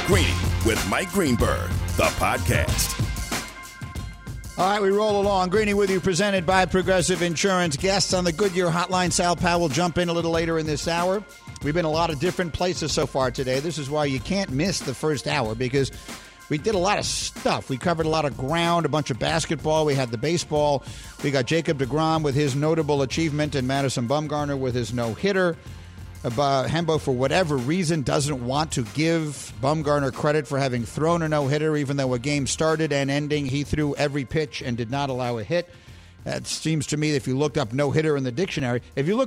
Greeny with Mike Greenberg, the podcast. All right, we roll along. Greeny with you, presented by Progressive Insurance. Guests on the Goodyear Hotline. Sal Powell will jump in a little later in this hour. We've been a lot of different places so far today. This is why you can't miss the first hour, because we did a lot of stuff. We covered a lot of ground, a bunch of basketball. We had the baseball. We got Jacob deGrom with his notable achievement and Madison Bumgarner with his no-hitter. Hembo, for whatever reason, doesn't want to give Bumgarner credit for having thrown a no-hitter, even though a game started and ending, he threw every pitch and did not allow a hit. It seems to me, if you looked up no-hitter in the dictionary,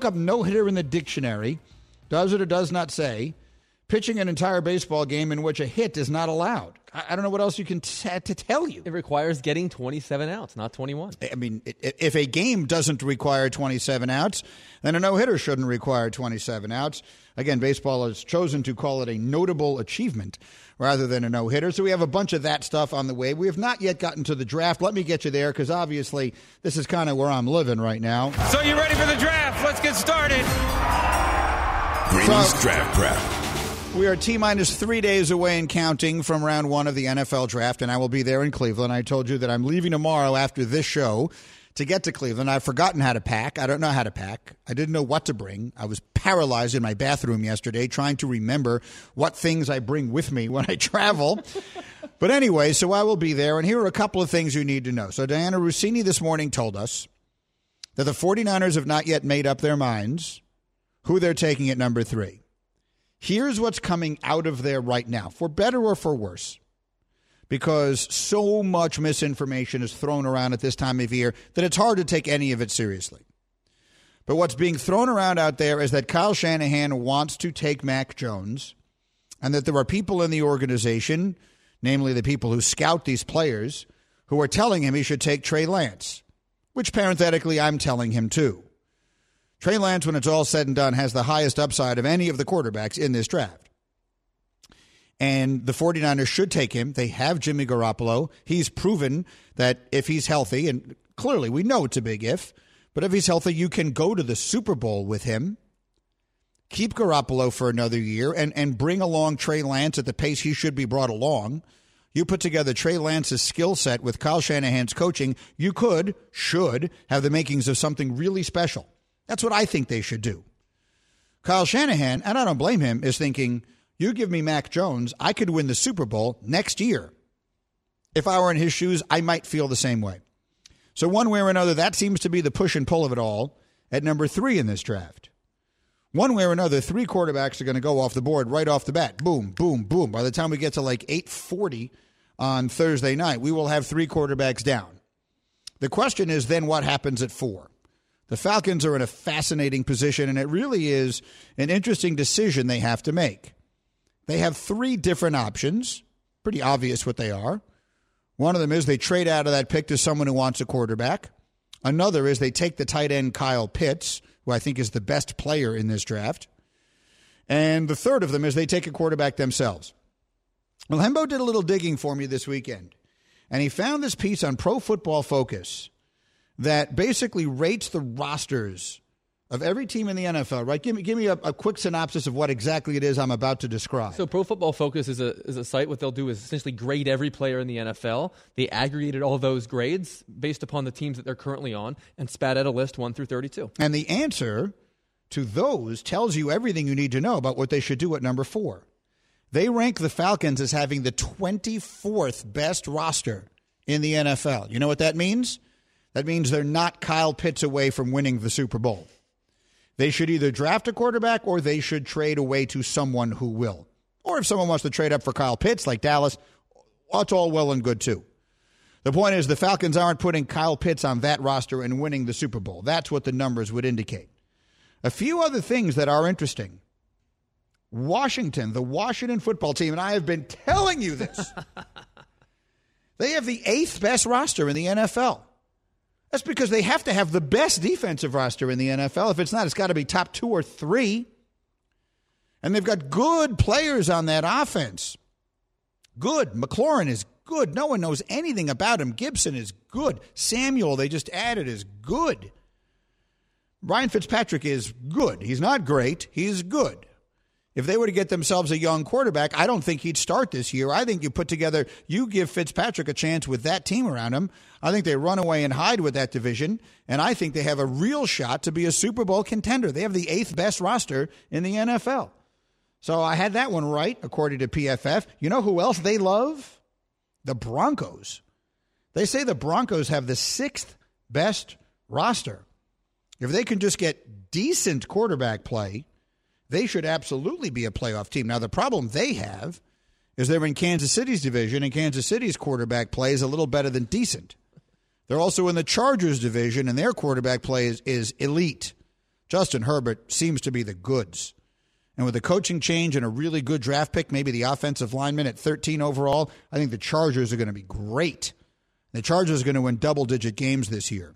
does it or does not say pitching an entire baseball game in which a hit is not allowed? I don't know what else you can to tell you. It requires getting 27 outs, not 21. I mean, if a game doesn't require 27 outs, then a no-hitter shouldn't require 27 outs. Again, baseball has chosen to call it a notable achievement rather than a no-hitter. So we have a bunch of that stuff on the way. We have not yet gotten to the draft. Let me get you there, because obviously this is kind of where I'm living right now. So you ready for the draft? Let's get started. Greeny's Draft Prep. We are T-minus 3 days away and counting from round one of the NFL draft, and I will be there in Cleveland. I told you that I'm leaving tomorrow after this show to get to Cleveland. I've forgotten how to pack. I don't know how to pack. I didn't know what to bring. I was paralyzed in my bathroom yesterday trying to remember what things I bring with me when I travel. But anyway, so I will be there, and here are a couple of things you need to know. So Diana Rossini this morning told us that the 49ers have not yet made up their minds who they're taking at number 3. Here's what's coming out of there right now, for better or for worse, because so much misinformation is thrown around at this time of year that it's hard to take any of it seriously. But what's being thrown around out there is that Kyle Shanahan wants to take Mac Jones, and that there are people in the organization, namely the people who scout these players, who are telling him he should take Trey Lance, which parenthetically I'm telling him too. Trey Lance, when it's all said and done, has the highest upside of any of the quarterbacks in this draft. And the 49ers should take him. They have Jimmy Garoppolo. He's proven that if he's healthy, and clearly we know it's a big if, but if he's healthy, you can go to the Super Bowl with him, keep Garoppolo for another year, and bring along Trey Lance at the pace he should be brought along. You put together Trey Lance's skill set with Kyle Shanahan's coaching, you should have the makings of something really special. That's what I think they should do. Kyle Shanahan, and I don't blame him, is thinking, you give me Mac Jones, I could win the Super Bowl next year. If I were in his shoes, I might feel the same way. So one way or another, that seems to be the push and pull of it all at number 3 in this draft. One way or another, 3 quarterbacks are going to go off the board right off the bat. Boom, boom, boom. By the time we get to like 8:40 on Thursday night, we will have 3 quarterbacks down. The question is then what happens at 4? The Falcons are in a fascinating position, and it really is an interesting decision they have to make. They have 3 different options. Pretty obvious what they are. One of them is they trade out of that pick to someone who wants a quarterback. Another is they take the tight end Kyle Pitts, who I think is the best player in this draft. And the third of them is they take a quarterback themselves. Well, Hembo did a little digging for me this weekend, and he found this piece on Pro Football Focus that basically rates the rosters of every team in the NFL, right? Give me a quick synopsis of what exactly it is I'm about to describe. So Pro Football Focus is a site. What they'll do is essentially grade every player in the NFL. They aggregated all those grades based upon the teams that they're currently on and spat out a list 1 through 32. And the answer to those tells you everything you need to know about what they should do at number 4. They rank the Falcons as having the 24th best roster in the NFL. You know what that means? That means they're not Kyle Pitts away from winning the Super Bowl. They should either draft a quarterback or they should trade away to someone who will. Or if someone wants to trade up for Kyle Pitts like Dallas, that's all well and good too. The point is the Falcons aren't putting Kyle Pitts on that roster and winning the Super Bowl. That's what the numbers would indicate. A few other things that are interesting. Washington, the Washington football team, and I have been telling you this, they have the 8th best roster in the NFL. That's because they have to have the best defensive roster in the NFL. If it's not, it's got to be top 2 or 3. And they've got good players on that offense. Good. McLaurin is good. No one knows anything about him. Gibson is good. Samuel, they just added, is good. Ryan Fitzpatrick is good. He's not great. He's good. If they were to get themselves a young quarterback, I don't think he'd start this year. I think you give Fitzpatrick a chance with that team around him. I think they run away and hide with that division, and I think they have a real shot to be a Super Bowl contender. They have the 8th best roster in the NFL. So I had that one right, according to PFF. You know who else they love? The Broncos. They say the Broncos have the 6th best roster. If they can just get decent quarterback play, they should absolutely be a playoff team. Now, the problem they have is they're in Kansas City's division, and Kansas City's quarterback play is a little better than decent. They're also in the Chargers division, and their quarterback play is elite. Justin Herbert seems to be the goods. And with a coaching change and a really good draft pick, maybe the offensive lineman at 13 overall, I think the Chargers are going to be great. The Chargers are going to win double-digit games this year.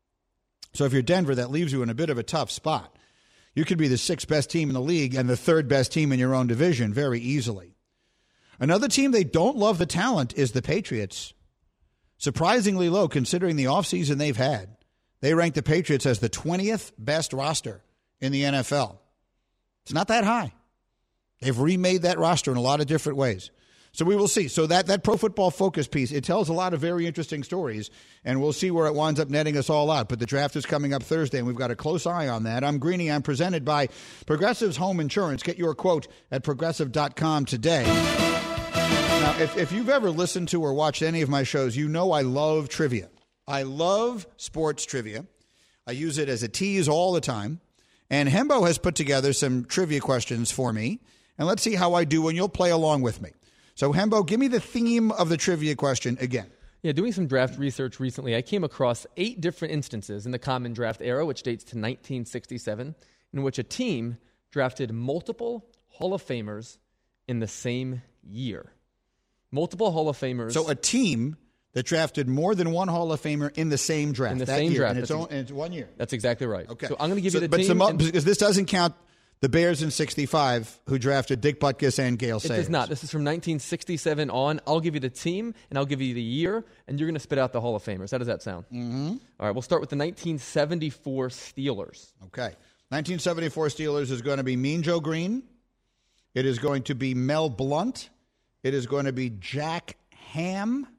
So if you're Denver, that leaves you in a bit of a tough spot. You could be the 6th best team in the league and the 3rd best team in your own division very easily. Another team they don't love the talent is the Patriots. Surprisingly low considering the offseason they've had. They rank the Patriots as the 20th best roster in the NFL. It's not that high. They've remade that roster in a lot of different ways. So we will see. So that Pro Football Focus piece, it tells a lot of very interesting stories, and we'll see where it winds up netting us all out. But the draft is coming up Thursday, and we've got a close eye on that. I'm Greeny. I'm presented by Progressive's Home Insurance. Get your quote at Progressive.com today. Now, if you've ever listened to or watched any of my shows, you know I love trivia. I love sports trivia. I use it as a tease all the time. And Hembo has put together some trivia questions for me, and let's see how I do, and you'll play along with me. So, Hembo, give me the theme of the trivia question again. Yeah, doing some draft research recently, I came across 8 different instances in the Common Draft era, which dates to 1967, in which a team drafted multiple Hall of Famers in the same year. Multiple Hall of Famers. So a team that drafted more than one Hall of Famer in the same draft. In the same year, draft. And it's 1 year. That's exactly right. Okay. So I'm going to give you the team. Because this doesn't count the Bears in 65 who drafted Dick Butkus and Gale Sayers. It does not. This is from 1967 on. I'll give you the team, and I'll give you the year, and you're going to spit out the Hall of Famers. How does that sound? Mm-hmm. All right, we'll start with the 1974 Steelers. Okay. 1974 Steelers is going to be Mean Joe Green. It is going to be Mel Blount. It is going to be Jack Ham.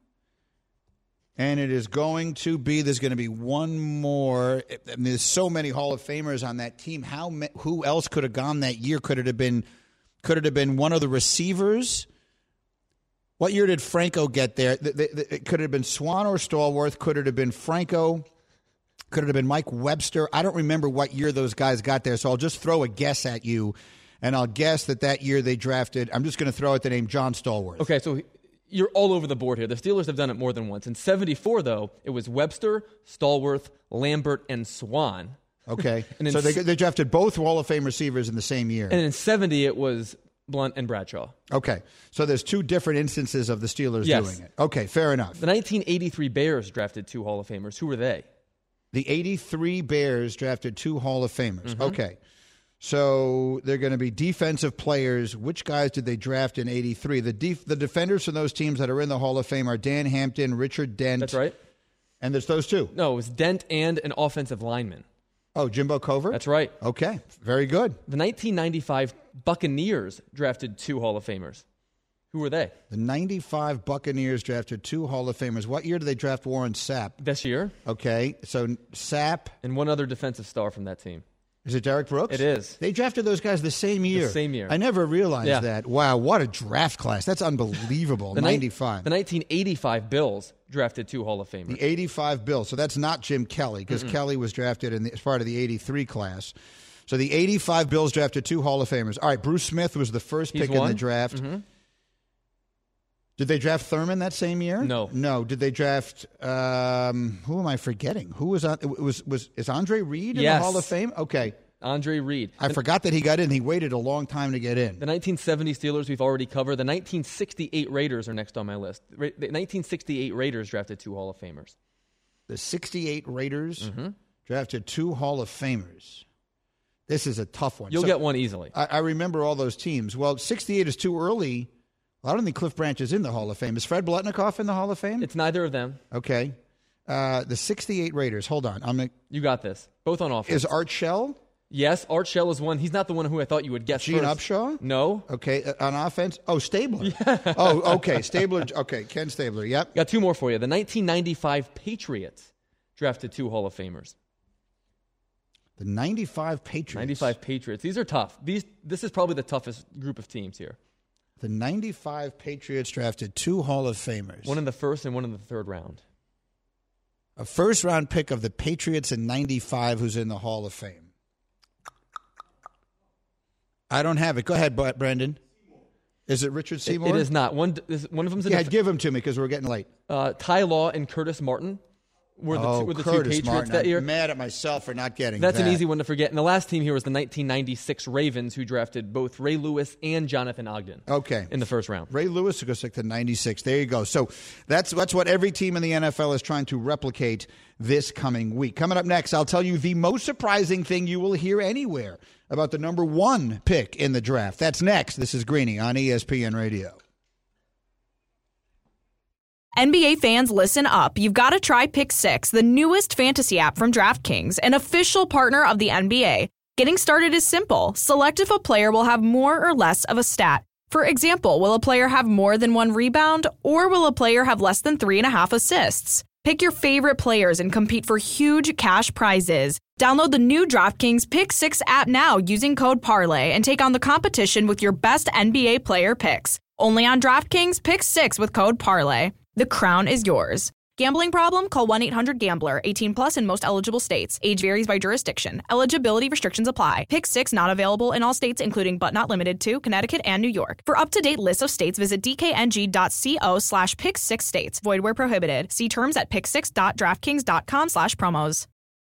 And it is going to be, there's going to be one more. I mean, there's so many Hall of Famers on that team. Who else could have gone that year? Could it have been one of the receivers? What year did Franco get there? Could it have been Swan or Stallworth? Could it have been Franco? Could it have been Mike Webster? I don't remember what year those guys got there, so I'll just throw a guess at you. And I'll guess that year they drafted, I'm just going to throw out the name John Stallworth. Okay, so you're all over the board here. The Steelers have done it more than once. In 74, though, it was Webster, Stallworth, Lambert, and Swan. Okay. So they drafted both Hall of Fame receivers in the same year. And in 70, it was Blount and Bradshaw. Okay. So there's 2 different instances of the Steelers doing it. Okay, fair enough. The 1983 Bears drafted 2 Hall of Famers. Who were they? The 83 Bears drafted 2 Hall of Famers. Mm-hmm. Okay. So they're going to be defensive players. Which guys did they draft in 83? The defenders from those teams that are in the Hall of Fame are Dan Hampton, Richard Dent. That's right. And there's those 2. No, it was Dent and an offensive lineman. Oh, Jimbo Covert? That's right. Okay, very good. The 1995 Buccaneers drafted 2 Hall of Famers. Who were they? The 95 Buccaneers drafted 2 Hall of Famers. What year did they draft Warren Sapp? This year. Okay, so Sapp. And one other defensive star from that team. Is it Derek Brooks? It is. They drafted those guys the same year. The same year. I never realized that. Wow, what a draft class. That's unbelievable. 95. The 1985 Bills drafted 2 Hall of Famers. The 85 Bills. So that's not Jim Kelly, because Kelly was drafted as part of the 83 class. So the 85 Bills drafted 2 Hall of Famers. All right, Bruce Smith was the first pick in the draft. Mm-hmm. Did they draft Thurman that same year? No. No. Did they draft? Who am I forgetting? Who was on? Is Andre Reed in the Hall of Fame? Okay. Andre Reed. I forgot that he got in. He waited a long time to get in. The 1970 Steelers we've already covered. The 1968 Raiders are next on my list. The 1968 Raiders drafted 2 Hall of Famers. The 68 Raiders drafted 2 Hall of Famers. This is a tough one. You'll get one easily. I remember all those teams. Well, 68 is too early. I don't think Cliff Branch is in the Hall of Fame. Is Fred Biletnikoff in the Hall of Fame? It's neither of them. Okay. The 68 Raiders. Hold on. You got this. Both on offense. Is Art Shell? Yes, Art Shell is one. He's not the one who I thought you would guess Gene first. Upshaw? No. Okay, on offense? Oh, Stabler. Yeah. Oh, okay, Stabler. Okay, Ken Stabler, yep. Got two more for you. The 1995 Patriots drafted 2 Hall of Famers. The 95 Patriots. 95 Patriots. These are tough. This is probably the toughest group of teams here. The 95 Patriots drafted 2 Hall of Famers. One in the first and one in the third round. A first-round pick of the Patriots in 95 who's in the Hall of Fame. I don't have it. Go ahead, Brandon. Is it Richard Seymour? It is not. One of them's in give him to me because we're getting late. Ty Law and Curtis Martin were the two Patriots Martin. that year. I'm mad at myself for not getting That's that. an easy one to forget. And the last team here was the 1996 Ravens, who drafted both Ray Lewis and Jonathan Ogden. Okay. In the first round. Ray Lewis goes to 96. There you go. So that's what every team in the NFL is trying to replicate this coming week. Coming up next, I'll tell you the most surprising thing you will hear anywhere about the number 1 pick in the draft. That's next. This is Greeny on ESPN Radio. NBA fans, listen up. You've got to try Pick 6, the newest fantasy app from DraftKings, an official partner of the NBA. Getting started is simple. Select if a player will have more or less of a stat. For example, will a player have more than 1 rebound, or will a player have less than 3.5 assists? Pick your favorite players and compete for huge cash prizes. Download the new DraftKings Pick 6 app now using code PARLAY and take on the competition with your best NBA player picks. Only on DraftKings Pick 6 with code PARLAY. The crown is yours. Gambling problem? Call 1-800-GAMBLER. 18 plus in most eligible states. Age varies by jurisdiction. Eligibility restrictions apply. Pick 6 not available in all states, including but not limited to Connecticut and New York. For up-to-date list of states, visit dkng.co/pick6states. Void where prohibited. See terms at pick6.draftkings.com/promos.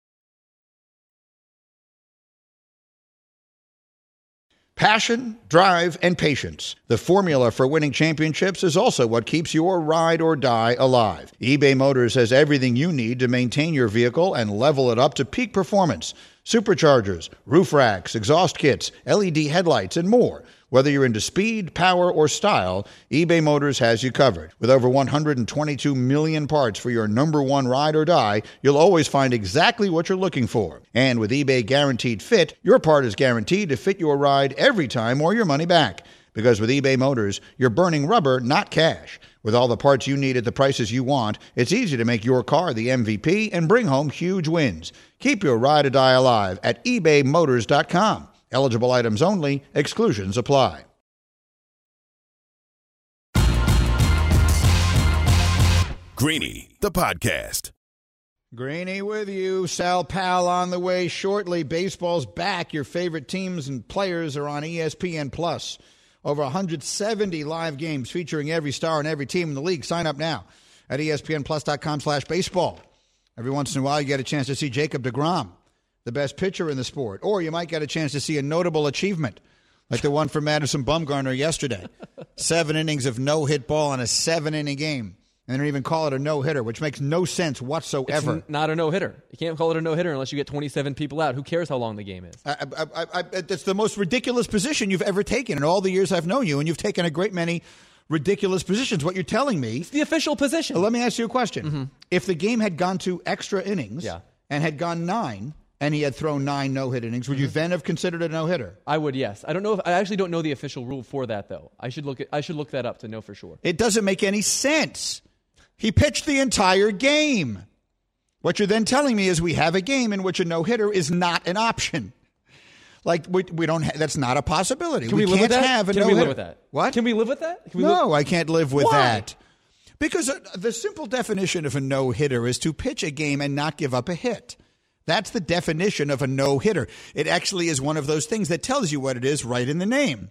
Passion, drive, and patience. The formula for winning championships is also what keeps your ride or die alive. eBay Motors has everything you need to maintain your vehicle and level it up to peak performance. Superchargers, roof racks, exhaust kits, LED headlights, and more. Whether you're into speed, power, or style, eBay Motors has you covered. With over 122 million parts for your number 1 ride or die, you'll always find exactly what you're looking for. And with eBay Guaranteed Fit, your part is guaranteed to fit your ride every time or your money back. Because with eBay Motors, you're burning rubber, not cash. With all the parts you need at the prices you want, it's easy to make your car the MVP and bring home huge wins. Keep your ride or die alive at ebaymotors.com. Eligible items only. Exclusions apply. Greeny, the podcast. Greeny with you. Sal Pal on the way shortly. Baseball's back. Your favorite teams and players are on ESPN+. Over 170 live games featuring every star and every team in the league. Sign up now at ESPNplus.com/baseball. Every once in a while, you get a chance to see Jacob deGrom, the best pitcher in the sport. Or you might get a chance to see a notable achievement, like the one for Madison Bumgarner yesterday. 7 innings of no-hit ball in a 7-inning game. And they don't even call it a no-hitter, which makes no sense whatsoever. It's not a no-hitter. You can't call it a no-hitter unless you get 27 people out. Who cares how long the game is? That's the most ridiculous position you've ever taken in all the years I've known you, and you've taken a great many ridiculous positions. What you're telling me... It's the official position. Let me ask you a question. Mm-hmm. If the game had gone to extra innings and had gone 9... and he had thrown 9 no-hit innings, would you then have considered a no-hitter? I would, yes. I actually don't know the official rule for that, though. I should look that up to know for sure. It doesn't make any sense. He pitched the entire game. What you're then telling me is we have a game in which a no-hitter is not an option. Like we don't. That's not a possibility. Can we live with that? Have a no-hitter. Can we live with that? What? Can we live with that? I can't live with Why? that. Because the simple definition of a no-hitter is to pitch a game and not give up a hit. That's the definition of a no-hitter. It actually is one of those things that tells you what it is right in the name.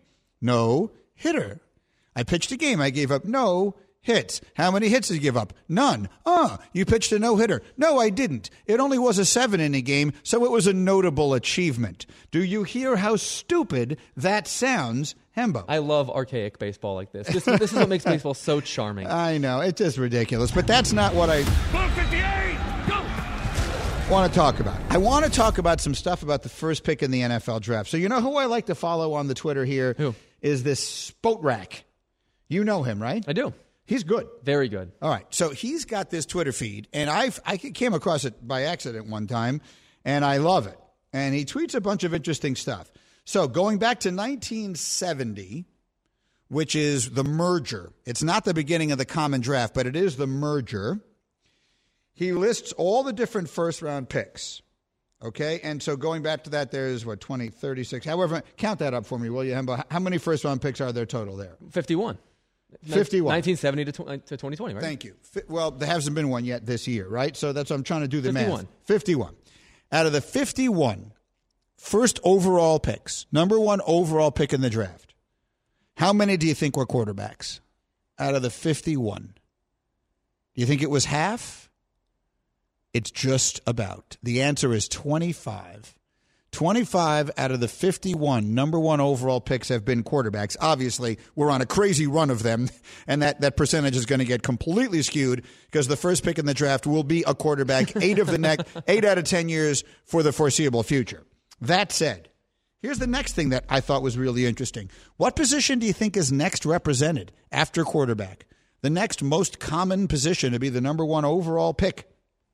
No-hitter. I pitched a game. I gave up no hits. How many hits did you give up? None. You pitched a no-hitter. No, I didn't. It only was a 7-inning game, so it was a notable achievement. Do you hear how stupid that sounds, Hembo? I love archaic baseball like this. This is what makes baseball so charming. I know. It's just ridiculous. But that's not what I... 58, go! want to talk about. I want to talk about some stuff about the first pick in the NFL draft. So you know who I like to follow on the Twitter here? Who? Is this Spotrac. You know him, right? I do. He's good. Very good. All right. So he's got this Twitter feed, and I came across it by accident one time, and I love it. and he tweets a bunch of interesting stuff. So going back to 1970, which is the merger. It's not the beginning of the common draft, but it is the merger. He lists all the different first-round picks. Okay, and so going back to that, there's, 20, 36, however, count that up for me, will you, Hembo? How many first-round picks are there total there? 51. 51. 1970 to 2020, right? Thank you. Well, there hasn't been one yet this year, right? So that's what I'm trying to do the 51. math. 51. Out of the 51 first overall picks, number one overall pick in the draft, how many do you think were quarterbacks out of the 51? Do you think it was half? It's just about. The answer is 25. 25 out of the 51 number one overall picks have been quarterbacks. Obviously, we're on a crazy run of them, and that percentage is going to get completely skewed because the first pick in the draft will be a quarterback 8 out of 10 years for the foreseeable future. That said, here's the next thing that I thought was really interesting. What position do you think is next represented after quarterback? The next most common position to be the number one overall pick?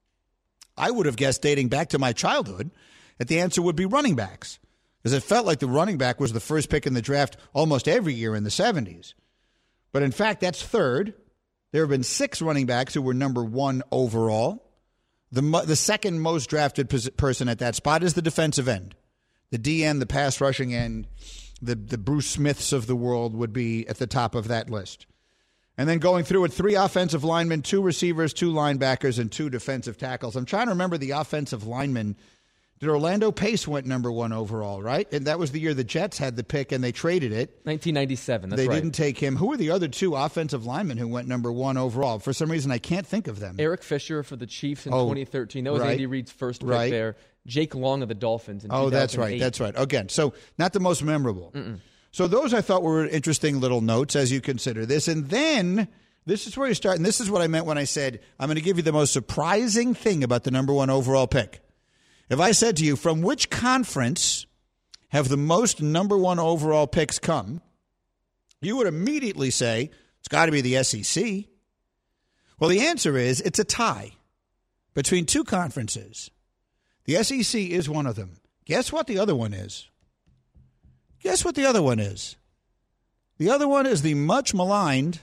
I would have guessed, dating back to my childhood, that the answer would be running backs, because it felt like the running back was the first pick in the draft almost every year in the 70s. But in fact, that's third. There have been 6 running backs who were number one overall. The second most drafted person at that spot is the defensive end. The DN, the pass rushing end, the Bruce Smiths of the world would be at the top of that list. And then going through it, 3 offensive linemen, 2 receivers, 2 linebackers, and 2 defensive tackles. I'm trying to remember the offensive linemen. Did Orlando Pace went number one overall, right? And that was the year the Jets had the pick and they traded it. 1997, that's right. They right. didn't take him. Who were the other 2 offensive linemen who went number one overall? For some reason, I can't think of them. Eric Fisher for the Chiefs in 2013. That was right. Andy Reid's first pick there. Jake Long of the Dolphins in 2008. That's right. Again, so not the most memorable. So those I thought were interesting little notes as you consider this. And then this is where you start, and this is what I meant when I said I'm going to give you the most surprising thing about the number one overall pick. If I said to you, from which conference have the most number one overall picks come, you would immediately say, it's got to be the SEC. Well, the answer is it's a tie between 2 conferences. The SEC is one of them. Guess what the other one is? Guess what the other one is? The other one is the much maligned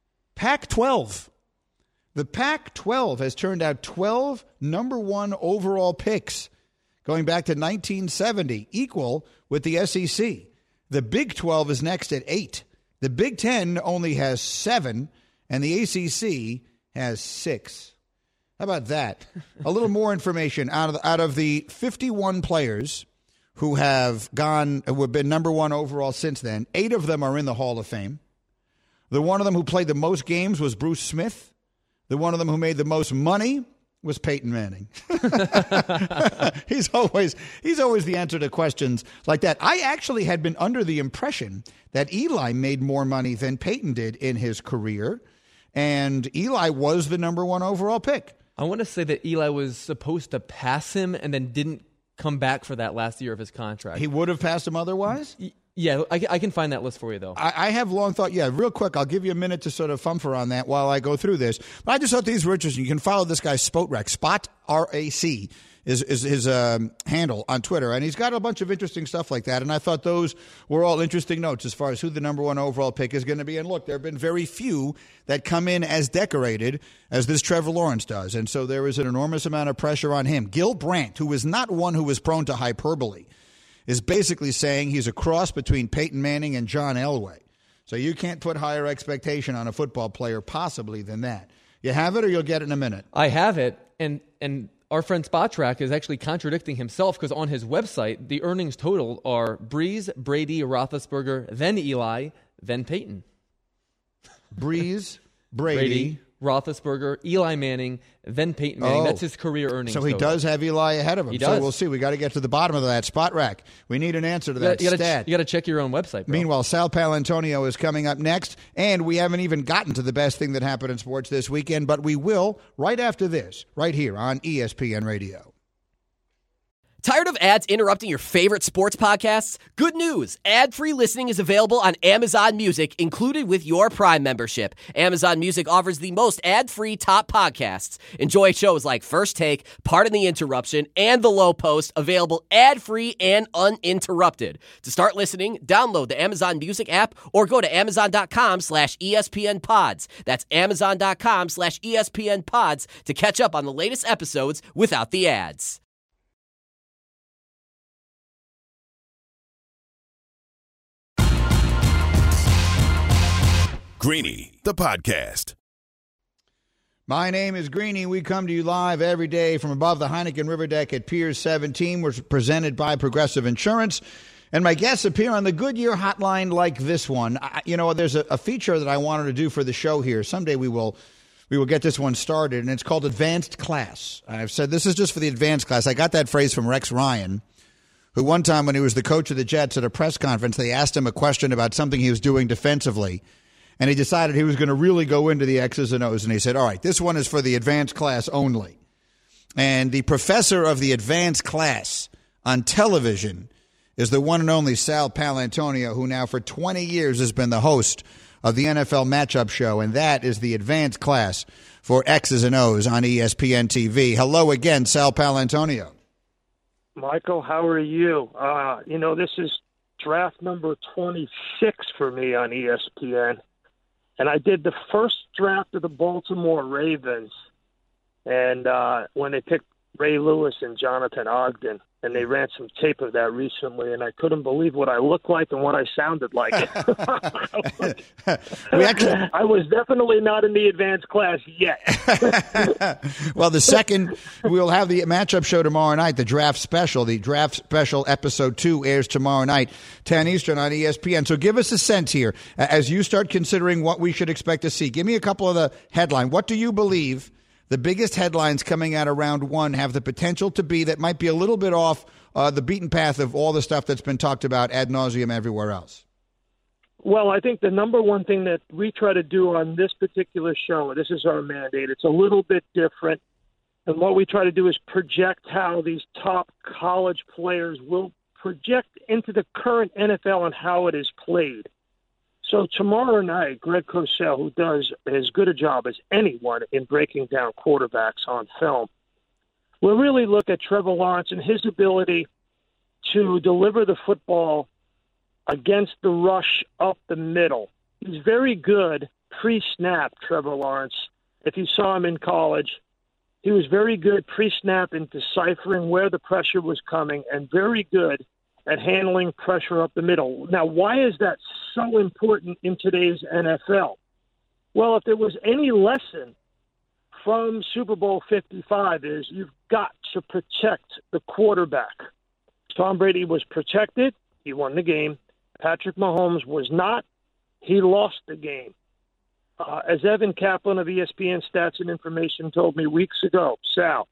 Pac-12. The Pac-12 has turned out 12 number one overall picks going back to 1970, equal with the SEC. The Big 12 is next at 8. The Big 10 only has 7, and the ACC has 6. How about that? A little more information out of the 51 players who have been number one overall since then. 8 of them are in the Hall of Fame. The one of them who played the most games was Bruce Smith. The one of them who made the most money was Peyton Manning. He's always the answer to questions like that. I actually had been under the impression that Eli made more money than Peyton did in his career, and Eli was the number one overall pick. I want to say that Eli was supposed to pass him and then didn't come back for that last year of his contract. He would have passed him otherwise? Yeah, I can find that list for you, though. I have long thought, real quick, I'll give you a minute to sort of fumfer on that while I go through this. But I just thought these were interesting. You can follow this guy, Spotrac. Spot, R-A-C, is his handle on Twitter. And he's got a bunch of interesting stuff like that. And I thought those were all interesting notes as far as who the number one overall pick is going to be. And look, there have been very few that come in as decorated as this Trevor Lawrence does. And so there is an enormous amount of pressure on him. Gil Brandt, who is not one who is prone to hyperbole, is basically saying he's a cross between Peyton Manning and John Elway. So you can't put higher expectation on a football player possibly than that. You have it or you'll get it in a minute? I have it, and our friend Spotrac is actually contradicting himself because on his website, the earnings total are Breeze, Brady, Roethlisberger, then Eli, then Peyton. Breeze, Brady, Roethlisberger, Eli Manning, then Peyton Manning. That's his career earnings. So he does have Eli ahead of him. He does. So we'll see. We got to get to the bottom of that. Spotrac. We need an answer to that stat. You got to check your own website, bro. Meanwhile, Sal Paolantonio is coming up next, and we haven't even gotten to the best thing that happened in sports this weekend, but we will right after this, right here on ESPN Radio. Tired of ads interrupting your favorite sports podcasts? Good news! Ad-free listening is available on Amazon Music, included with your Prime membership. Amazon Music offers the most ad-free top podcasts. Enjoy shows like First Take, Pardon the Interruption, and The Low Post, available ad-free and uninterrupted. To start listening, download the Amazon Music app or go to amazon.com/ESPN Pods. That's amazon.com/ESPN Pods to catch up on the latest episodes without the ads. Greeny, the podcast. My name is Greeny. We come to you live every day from above the Heineken River Deck at Piers 17. We're presented by Progressive Insurance. And my guests appear on the Goodyear hotline like this one. There's a feature that I wanted to do for the show here. Someday we will get this one started, and it's called Advanced Class. I've said this is just for the advanced class. I got that phrase from Rex Ryan, who one time when he was the coach of the Jets at a press conference, they asked him a question about something he was doing defensively. And he decided he was going to really go into the X's and O's. And he said, all right, this one is for the advanced class only. And the professor of the advanced class on television is the one and only Sal Paolantonio, who now for 20 years has been the host of the NFL Matchup Show. And that is the advanced class for X's and O's on ESPN TV. Hello again, Sal Paolantonio. Michael, how are you? This is draft number 26 for me on ESPN. And I did the first draft of the Baltimore Ravens, and when they picked Ray Lewis and Jonathan Ogden, and they ran some tape of that recently, and I couldn't believe what I looked like and what I sounded like. I was definitely not in the advanced class yet. Well, we'll have the matchup show tomorrow night, the draft special. The draft special episode 2 airs tomorrow night, 10 Eastern on ESPN. So give us a sense here as you start considering what we should expect to see. Give me a couple of the headlines. What do you believe the biggest headlines coming out of round one have the potential to be that might be a little bit off the beaten path of all the stuff that's been talked about ad nauseum everywhere else? Well, I think the number one thing that we try to do on this particular show, this is our mandate, it's a little bit different. And what we try to do is project how these top college players will project into the current NFL and how it is played. So tomorrow night, Greg Cosell, who does as good a job as anyone in breaking down quarterbacks on film, will really look at Trevor Lawrence and his ability to deliver the football against the rush up the middle. He's very good pre-snap, Trevor Lawrence. If you saw him in college, he was very good pre-snap in deciphering where the pressure was coming and very good at handling pressure up the middle. Now, why is that so important in today's NFL? Well, if there was any lesson from Super Bowl 55 is you've got to protect the quarterback. Tom Brady was protected. He won the game. Patrick Mahomes was not. He lost the game. As Evan Kaplan of ESPN Stats and Information told me weeks ago, Sal,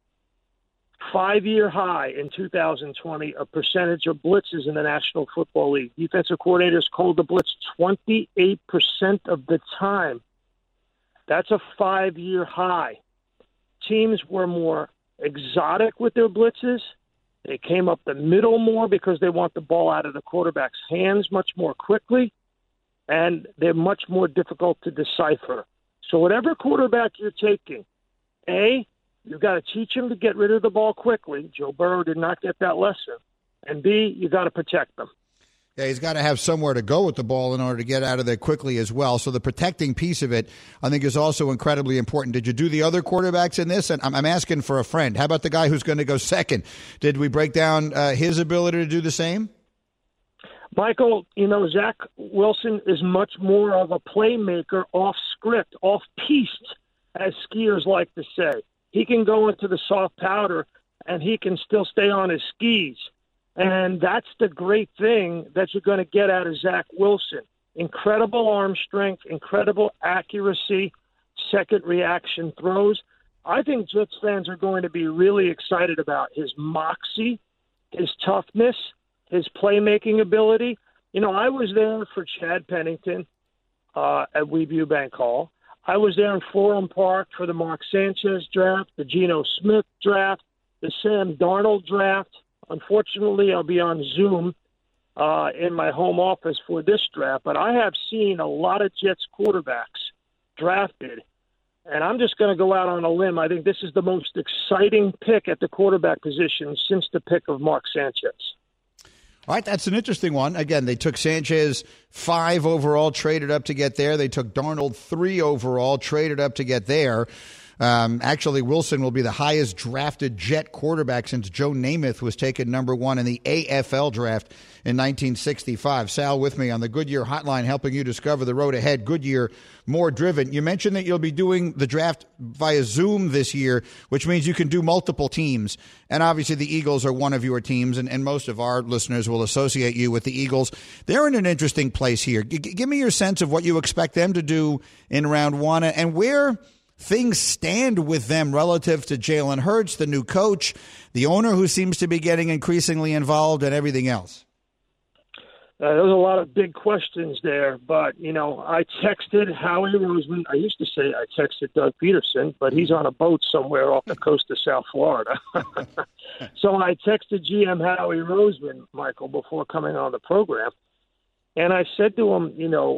5-year high in 2020, a percentage of blitzes in the National Football League. Defensive coordinators called the blitz 28% of the time. That's a 5-year high. Teams were more exotic with their blitzes. They came up the middle more because they want the ball out of the quarterback's hands much more quickly, and they're much more difficult to decipher. So whatever quarterback you're taking, you've got to teach him to get rid of the ball quickly. Joe Burrow did not get that lesson. And B, you got to protect them. Yeah, he's got to have somewhere to go with the ball in order to get out of there quickly as well. So the protecting piece of it, I think, is also incredibly important. Did you do the other quarterbacks in this? And I'm asking for a friend. How about the guy who's going to go second? Did we break down his ability to do the same? Michael, Zach Wilson is much more of a playmaker off script, off piste, as skiers like to say. He can go into the soft powder, and he can still stay on his skis. And that's the great thing that you're going to get out of Zach Wilson. Incredible arm strength, incredible accuracy, second reaction throws. I think Jets fans are going to be really excited about his moxie, his toughness, his playmaking ability. I was there for Chad Pennington at WeView Bank Hall. I was there in Forum Park for the Mark Sanchez draft, the Geno Smith draft, the Sam Darnold draft. Unfortunately, I'll be on Zoom in my home office for this draft, but I have seen a lot of Jets quarterbacks drafted, and I'm just going to go out on a limb. I think this is the most exciting pick at the quarterback position since the pick of Mark Sanchez. All right, that's an interesting one. Again, they took Sanchez 5 overall, traded up to get there. They took Darnold 3 overall, traded up to get there. Actually, Wilson will be the highest drafted Jet quarterback since Joe Namath was taken number 1 in the AFL draft in 1965. Sal with me on the Goodyear Hotline, helping you discover the road ahead. Goodyear, more driven. You mentioned that you'll be doing the draft via Zoom this year, which means you can do multiple teams. And obviously the Eagles are one of your teams, and most of our listeners will associate you with the Eagles. They're in an interesting place here. Give me your sense of what you expect them to do in round 1 and where things stand with them relative to Jalen Hurts, the new coach, the owner who seems to be getting increasingly involved, and everything else. There's a lot of big questions there, but, I texted Howie Roseman. I used to say I texted Doug Peterson, but he's on a boat somewhere off the coast of South Florida. So I texted GM Howie Roseman, Michael, before coming on the program, and I said to him,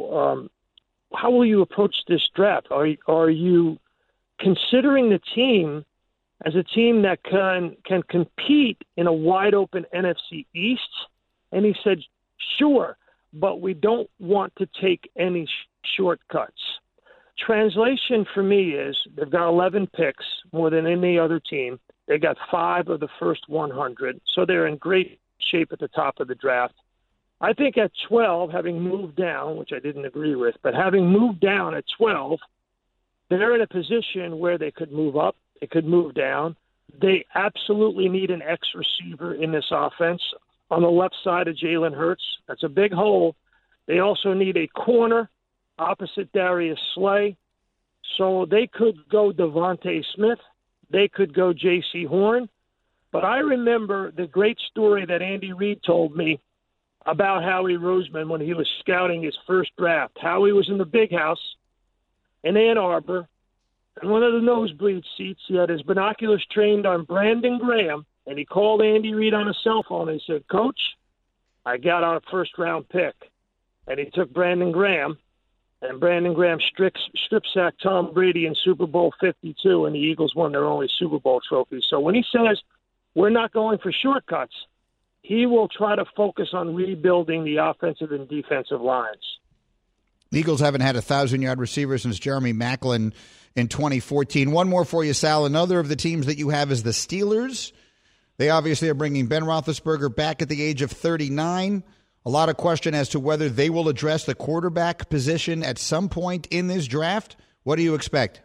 how will you approach this draft? Are you considering the team as a team that can compete in a wide-open NFC East? And he said, sure, but we don't want to take any shortcuts. Translation for me is they've got 11 picks, more than any other team. They got 5 of the first 100, so they're in great shape at the top of the draft. I think at 12, having moved down, which I didn't agree with, but having moved down at 12, they're in a position where they could move up, they could move down. They absolutely need an X receiver in this offense on the left side of Jalen Hurts. That's a big hole. They also need a corner opposite Darius Slay. So they could go Devontae Smith. They could go J.C. Horn. But I remember the great story that Andy Reid told me about Howie Roseman when he was scouting his first draft. Howie was in the big house in Ann Arbor, and one of the nosebleed seats, he had his binoculars trained on Brandon Graham, and he called Andy Reid on a cell phone and he said, Coach, I got our first-round pick. And he took Brandon Graham, and Brandon Graham strip-sacked Tom Brady in Super Bowl 52, and the Eagles won their only Super Bowl trophy. So when he says we're not going for shortcuts, he will try to focus on rebuilding the offensive and defensive lines. The Eagles haven't had a 1,000-yard receiver since Jeremy Maclin in 2014. One more for you, Sal. Another of the teams that you have is the Steelers. They obviously are bringing Ben Roethlisberger back at the age of 39. A lot of question as to whether they will address the quarterback position at some point in this draft. What do you expect?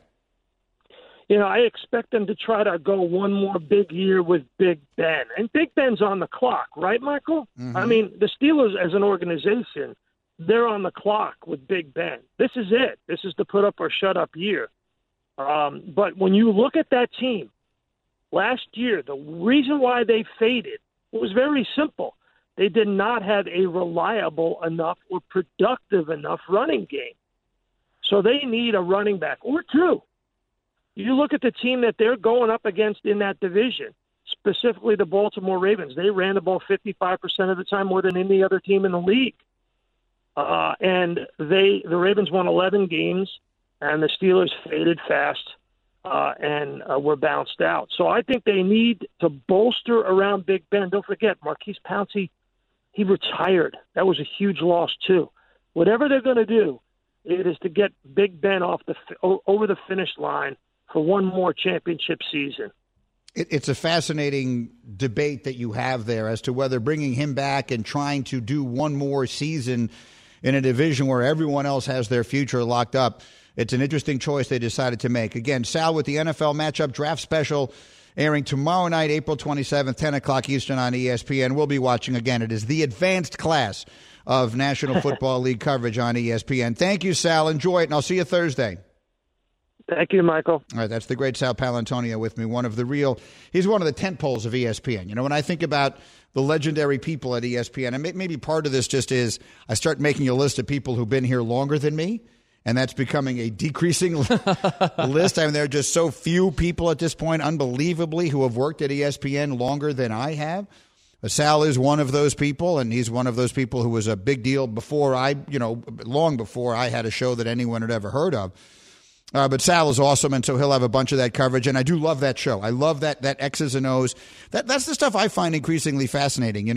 I expect them to try to go one more big year with Big Ben. And Big Ben's on the clock, right, Michael? Mm-hmm. I mean, the Steelers as an organization, they're on the clock with Big Ben. This is it. This is the put up or shut up year. But when you look at that team, last year, the reason why they faded was very simple. They did not have a reliable enough or productive enough running game. So they need a running back or two. You look at the team that they're going up against in that division, specifically the Baltimore Ravens. They ran the ball 55% of the time more than any other team in the league. And the Ravens won 11 games, and the Steelers faded fast and were bounced out. So I think they need to bolster around Big Ben. Don't forget, Marquise Pouncey, he retired. That was a huge loss, too. Whatever they're going to do, it is to get Big Ben over the finish line for one more championship season. It's a fascinating debate that you have there as to whether bringing him back and trying to do one more season in a division where everyone else has their future locked up. It's an interesting choice they decided to make. Again, Sal with the NFL Matchup Draft Special airing tomorrow night, April 27th, 10 o'clock Eastern on ESPN. We'll be watching again. It is the advanced class of National Football League coverage on ESPN. Thank you, Sal. Enjoy it, and I'll see you Thursday. Thank you, Michael. All right, that's the great Sal Paolantonio with me, he's one of the tent poles of ESPN. When I think about the legendary people at ESPN, and maybe part of this just is I start making a list of people who've been here longer than me, and that's becoming a decreasing list. I mean, there are just so few people at this point, unbelievably, who have worked at ESPN longer than I have. But Sal is one of those people, and he's one of those people who was a big deal before long before I had a show that anyone had ever heard of. But Sal is awesome, and so he'll have a bunch of that coverage, and I do love that show. I love that X's and O's. That's the stuff I find increasingly fascinating.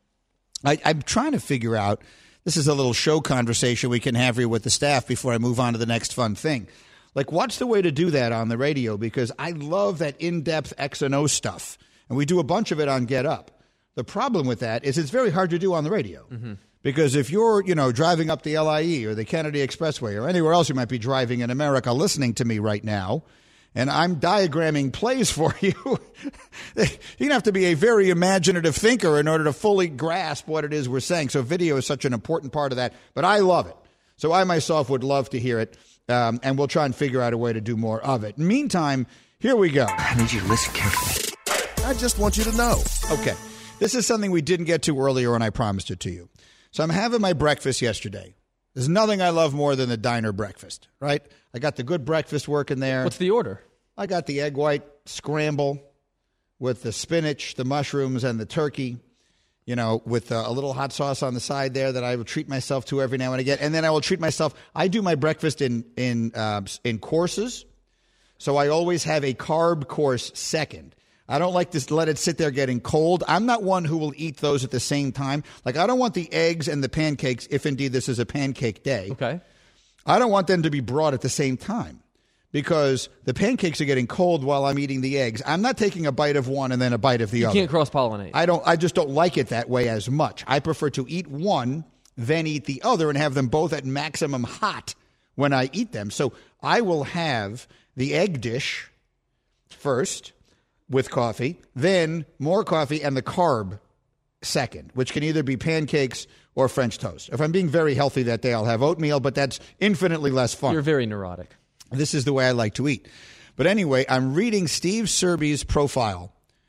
I'm trying to figure out, this is a little show conversation we can have here with the staff before I move on to the next fun thing. Like, what's the way to do that on the radio? Because I love that in-depth X and O stuff, and we do a bunch of it on Get Up. The problem with that is it's very hard to do on the radio. Mm-hmm. Because if you're, driving up the LIE or the Kennedy Expressway or anywhere else you might be driving in America listening to me right now, and I'm diagramming plays for you, you're going to have to be a very imaginative thinker in order to fully grasp what it is we're saying. So video is such an important part of that, but I love it. So I myself would love to hear it, and we'll try and figure out a way to do more of it. Meantime, here we go. I need you to listen carefully. I just want you to know. Okay. This is something we didn't get to earlier, and I promised it to you. So I'm having my breakfast yesterday. There's nothing I love more than the diner breakfast, right? I got the good breakfast working there. What's the order? I got the egg white scramble with the spinach, the mushrooms, and the turkey, with a little hot sauce on the side there that I will treat myself to every now and again. And then I will treat myself. I do my breakfast in courses, so I always have a carb course second. I don't like to let it sit there getting cold. I'm not one who will eat those at the same time. Like, I don't want the eggs and the pancakes, if indeed this is a pancake day. Okay. I don't want them to be brought at the same time because the pancakes are getting cold while I'm eating the eggs. I'm not taking a bite of one and then a bite of the other. You can't cross-pollinate. I just don't like it that way as much. I prefer to eat one, then eat the other, and have them both at maximum hot when I eat them. So I will have the egg dish first, with coffee, then more coffee, and the carb second, which can either be pancakes or French toast. If I'm being very healthy that day, I'll have oatmeal, but that's infinitely less fun. You're very neurotic. This is the way I like to eat. But anyway, I'm reading Steve Serby's profile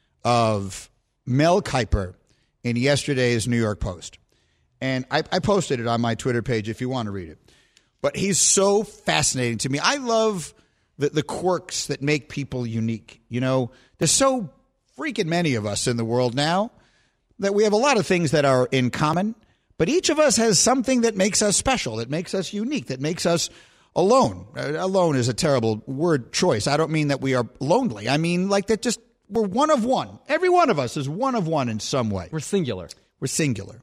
of Mel Kiper in yesterday's New York Post. And I posted it on my Twitter page if you want to read it. But he's so fascinating to me. I love the quirks that make people unique. There's so freaking many of us in the world now that we have a lot of things that are in common, but each of us has something that makes us special, that makes us unique, that makes us alone. Alone is a terrible word choice. I don't mean that we are lonely. I mean like that just we're one of one. Every one of us is one of one in some way. We're singular. We're singular.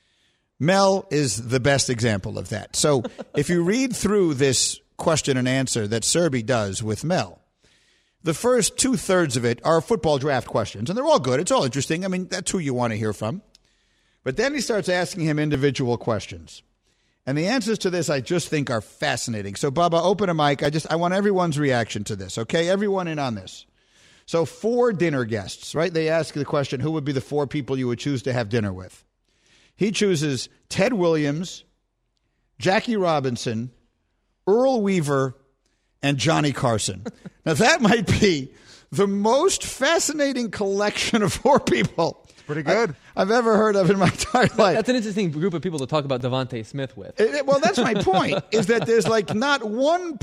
Mel is the best example of that. So if you read through this question and answer that Serby does with Mel, the first 2/3 of it are football draft questions, and they're all good. It's all interesting. I mean, that's who you want to hear from. But then he starts asking him individual questions. And the answers to this I just think are fascinating. So, Bubba, open a mic. I want everyone's reaction to this, okay? Everyone in on this. So 4 dinner guests, right? They ask the question, who would be the 4 people you would choose to have dinner with? He chooses Ted Williams, Jackie Robinson, Earl Weaver, and Johnny Carson. Now, that might be the most fascinating collection of 4 people pretty good I've ever heard of in my entire life. That's an interesting group of people to talk about Devontae Smith with. Well, that's my point, is that there's like not one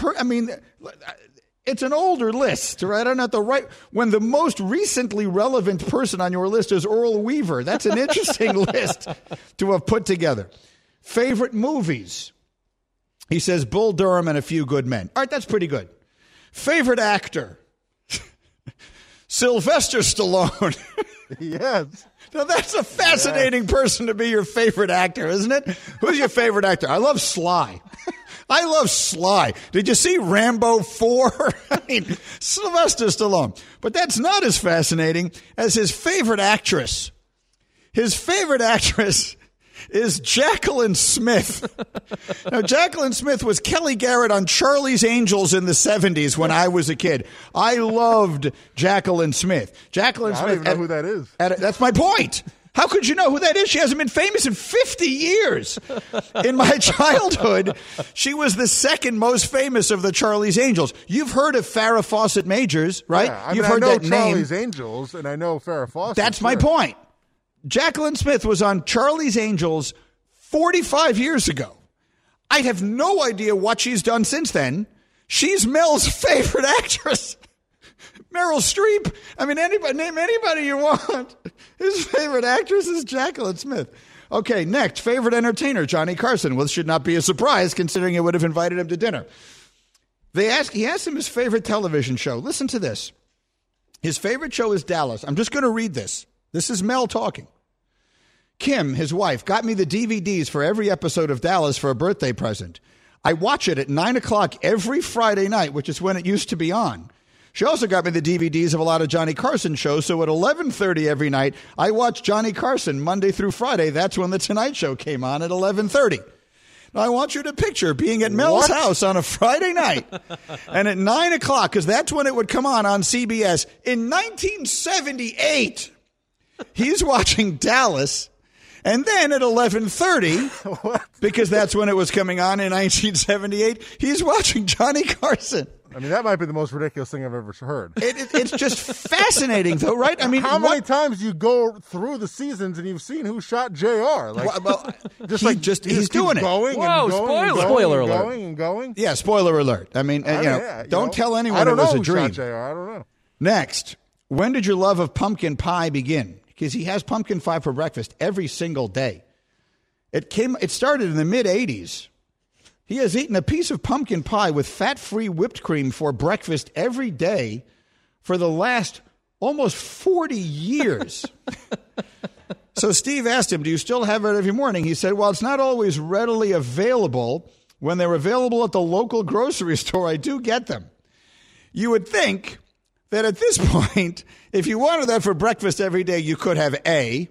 it's an older list, right? I'm not the right. When the most recently relevant person on your list is Earl Weaver, that's an interesting list to have put together. Favorite movies? He says Bull Durham and A Few Good Men. All right, that's pretty good. Favorite actor? Sylvester Stallone. Yes. Now, that's a fascinating person to be your favorite actor, isn't it? Who's your favorite actor? I love Sly. I love Sly. Did you see Rambo 4? I mean, Sylvester Stallone. But that's not as fascinating as his favorite actress. His favorite actress is Jacqueline Smith. Now, Jacqueline Smith was Kelly Garrett on Charlie's Angels in the 70s when I was a kid. I loved Jacqueline Smith. Jacqueline Smith. I don't even know who that is. That's my point. How could you know who that is? She hasn't been famous in 50 years. In my childhood, she was the second most famous of the Charlie's Angels. You've heard of Farrah Fawcett Majors, right? Yeah, You've heard that name. I know Charlie's Angels, and I know Farrah Fawcett. That's my point. Jacqueline Smith was on Charlie's Angels 45 years ago. I have no idea what she's done since then. She's Mel's favorite actress. Meryl Streep. I mean, name anybody you want. His favorite actress is Jacqueline Smith. Okay, next, favorite entertainer, Johnny Carson. Well, this should not be a surprise considering it would have invited him to dinner. He asked him his favorite television show. Listen to this. His favorite show is Dallas. I'm just going to read this. This is Mel talking. Kim, his wife, got me the DVDs for every episode of Dallas for a birthday present. I watch it at 9 o'clock every Friday night, which is when it used to be on. She also got me the DVDs of a lot of Johnny Carson shows, so at 11:30 every night, I watch Johnny Carson Monday through Friday. That's when The Tonight Show came on at 11:30. Now, I want you to picture being at Mel's house on a Friday night, and at 9 o'clock, because that's when it would come on CBS. In 1978, he's watching Dallas, and then at 11:30, because that's when it was coming on in 1978, he's watching Johnny Carson. I mean, that might be the most ridiculous thing I've ever heard. It's just fascinating, though, right? I mean, how many times you go through the seasons and you've seen who shot JR? Like, he's doing it. Whoa, spoiler alert. Going and going. Yeah, spoiler alert. I mean, don't tell anyone it was a dream. Shot JR. I don't know. Next, when did your love of pumpkin pie begin? Because he has pumpkin pie for breakfast every single day. It started in the mid-'80s. He has eaten a piece of pumpkin pie with fat-free whipped cream for breakfast every day for the last almost 40 years. So Steve asked him, do you still have it every morning? He said, well, it's not always readily available. When they're available at the local grocery store, I do get them. You would think that at this point, if you wanted that for breakfast every day, you could have A,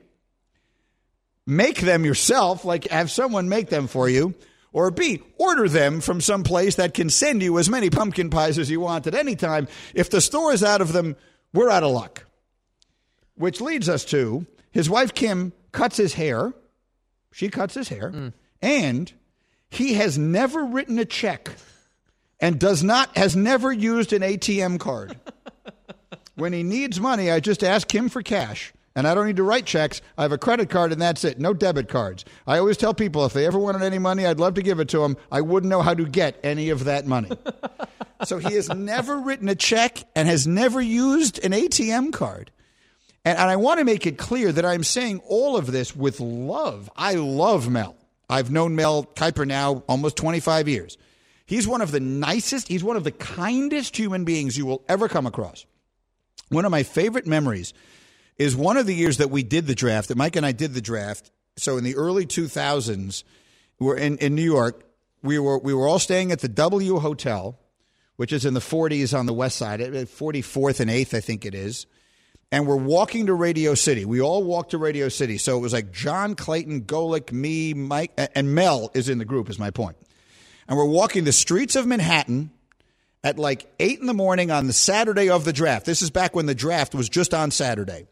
make them yourself, like have someone make them for you, or B, order them from some place that can send you as many pumpkin pies as you want at any time. If the store is out of them, we're out of luck. Which leads us to his wife, Kim, cuts his hair. She cuts his hair. And he has never written a check and has never used an ATM card. When he needs money, I just ask him for cash. And I don't need to write checks. I have a credit card, and that's it. No debit cards. I always tell people if they ever wanted any money, I'd love to give it to them. I wouldn't know how to get any of that money. So he has never written a check and has never used an ATM card. And I want to make it clear that I'm saying all of this with love. I love Mel. I've known Mel Kiper now almost 25 years. He's one of the nicest, he's one of the kindest human beings you will ever come across. One of my favorite memories is one of the years that we did the draft, that Mike and I did the draft. So in the early 2000s, we're in New York. We were all staying at the W Hotel, which is in the 40s on the west side, 44th and 8th, I think it is. And we're walking to Radio City. We all walked to Radio City. So it was like John, Clayton, Golick, me, Mike, and Mel is in the group, is my point. And we're walking the streets of Manhattan at like 8 in the morning on the Saturday of the draft. This is back when the draft was just on Saturday.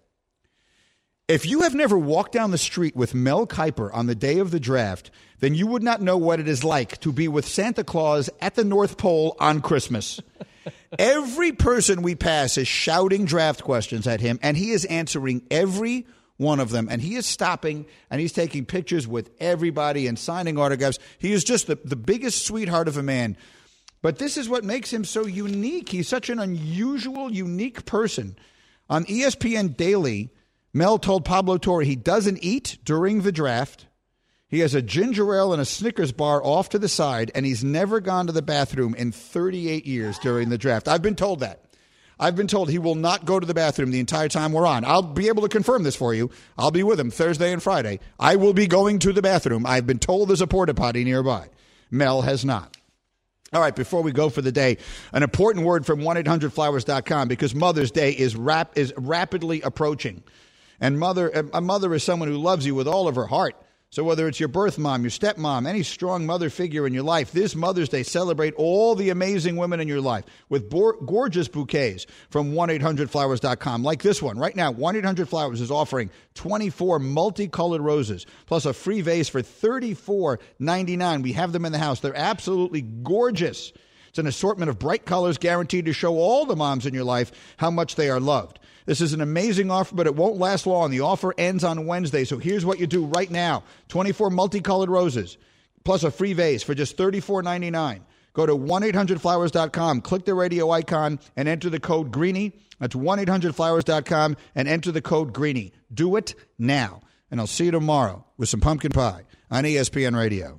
If you have never walked down the street with Mel Kiper on the day of the draft, then you would not know what it is like to be with Santa Claus at the North Pole on Christmas. Every person we pass is shouting draft questions at him, and he is answering every one of them. And he is stopping, and he's taking pictures with everybody and signing autographs. He is just the biggest sweetheart of a man. But this is what makes him so unique. He's such an unusual, unique person. On ESPN Daily, Mel told Pablo Torre he doesn't eat during the draft. He has a ginger ale and a Snickers bar off to the side, and he's never gone to the bathroom in 38 years during the draft. I've been told that. I've been told he will not go to the bathroom the entire time we're on. I'll be able to confirm this for you. I'll be with him Thursday and Friday. I will be going to the bathroom. I've been told there's a porta potty nearby. Mel has not. All right, before we go for the day, an important word from 1-800-Flowers.com, because Mother's Day is rapidly approaching. And a mother is someone who loves you with all of her heart. So whether it's your birth mom, your stepmom, any strong mother figure in your life, this Mother's Day, celebrate all the amazing women in your life with gorgeous bouquets from 1-800-Flowers.com, like this one. Right now, 1-800-Flowers is offering 24 multicolored roses, plus a free vase for $34.99. We have them in the house. They're absolutely gorgeous. It's an assortment of bright colors guaranteed to show all the moms in your life how much they are loved. This is an amazing offer, but it won't last long. The offer ends on Wednesday, so here's what you do right now. 24 multicolored roses, plus a free vase for just $34.99. Go to 1-800-Flowers.com, click the radio icon, and enter the code Greeny. That's 1-800-Flowers.com, and enter the code Greeny. Do it now. And I'll see you tomorrow with some pumpkin pie on ESPN Radio.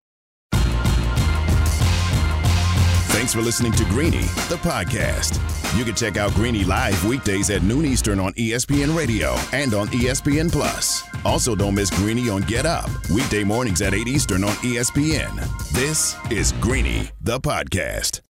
Thanks for listening to Greeny, the podcast. You can check out Greeny live weekdays at noon Eastern on ESPN Radio and on ESPN Plus. Also, don't miss Greeny on Get Up, weekday mornings at 8 Eastern on ESPN. This is Greeny, the podcast.